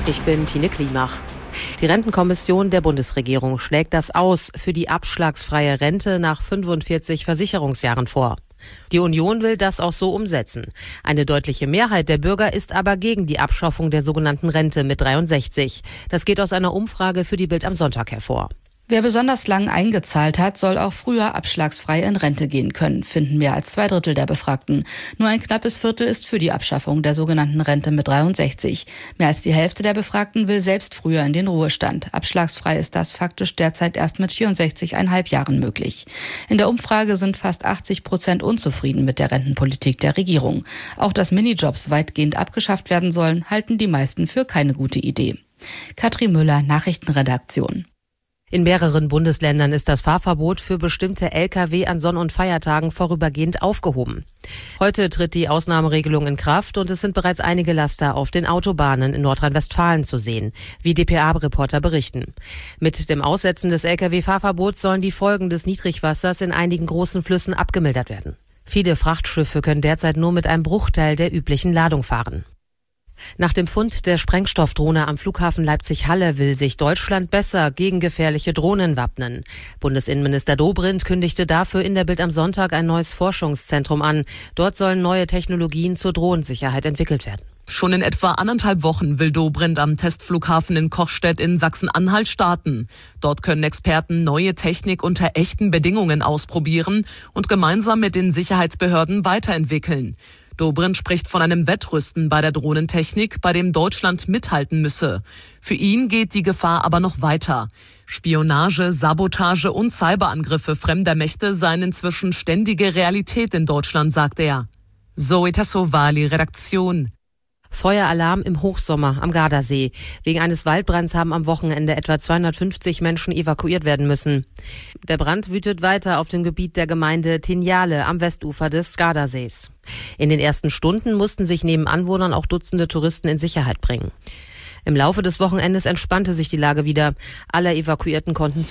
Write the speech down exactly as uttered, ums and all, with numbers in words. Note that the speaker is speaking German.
Ich bin Tine Klimach. Die Rentenkommission der Bundesregierung schlägt das Aus für die abschlagsfreie Rente nach fünfundvierzig Versicherungsjahren vor. Die Union will das auch so umsetzen. Eine deutliche Mehrheit der Bürger ist aber gegen die Abschaffung der sogenannten Rente mit dreiundsechzig. Das geht aus einer Umfrage für die Bild am Sonntag hervor. Wer besonders lang eingezahlt hat, soll auch früher abschlagsfrei in Rente gehen können, finden mehr als zwei Drittel der Befragten. Nur ein knappes Viertel ist für die Abschaffung der sogenannten Rente mit dreiundsechzig. Mehr als die Hälfte der Befragten will selbst früher in den Ruhestand. Abschlagsfrei ist das faktisch derzeit erst mit vierundsechzig Komma fünf Jahren möglich. In der Umfrage sind fast achtzig Prozent unzufrieden mit der Rentenpolitik der Regierung. Auch dass Minijobs weitgehend abgeschafft werden sollen, halten die meisten für keine gute Idee. Katrin Müller, Nachrichtenredaktion. In mehreren Bundesländern ist das Fahrverbot für bestimmte L K W an Sonn- und Feiertagen vorübergehend aufgehoben. Heute tritt die Ausnahmeregelung in Kraft und es sind bereits einige Laster auf den Autobahnen in Nordrhein-Westfalen zu sehen, wie D P A-Reporter berichten. Mit dem Aussetzen des L K W-Fahrverbots sollen die Folgen des Niedrigwassers in einigen großen Flüssen abgemildert werden. Viele Frachtschiffe können derzeit nur mit einem Bruchteil der üblichen Ladung fahren. Nach dem Fund der Sprengstoffdrohne am Flughafen Leipzig-Halle will sich Deutschland besser gegen gefährliche Drohnen wappnen. Bundesinnenminister Dobrindt kündigte dafür in der Bild am Sonntag ein neues Forschungszentrum an. Dort sollen neue Technologien zur Drohnensicherheit entwickelt werden. Schon in etwa anderthalb Wochen will Dobrindt am Testflughafen in Kochstedt in Sachsen-Anhalt starten. Dort können Experten neue Technik unter echten Bedingungen ausprobieren und gemeinsam mit den Sicherheitsbehörden weiterentwickeln. Dobrindt spricht von einem Wettrüsten bei der Drohnentechnik, bei dem Deutschland mithalten müsse. Für ihn geht die Gefahr aber noch weiter. Spionage, Sabotage und Cyberangriffe fremder Mächte seien inzwischen ständige Realität in Deutschland, sagt er. Zoe Tassovali, Redaktion. Feueralarm im Hochsommer am Gardasee. Wegen eines Waldbrands haben am Wochenende etwa zweihundertfünfzig Menschen evakuiert werden müssen. Der Brand wütet weiter auf dem Gebiet der Gemeinde Tinjale am Westufer des Gardasees. In den ersten Stunden mussten sich neben Anwohnern auch Dutzende Touristen in Sicherheit bringen. Im Laufe des Wochenendes entspannte sich die Lage wieder. Alle Evakuierten konnten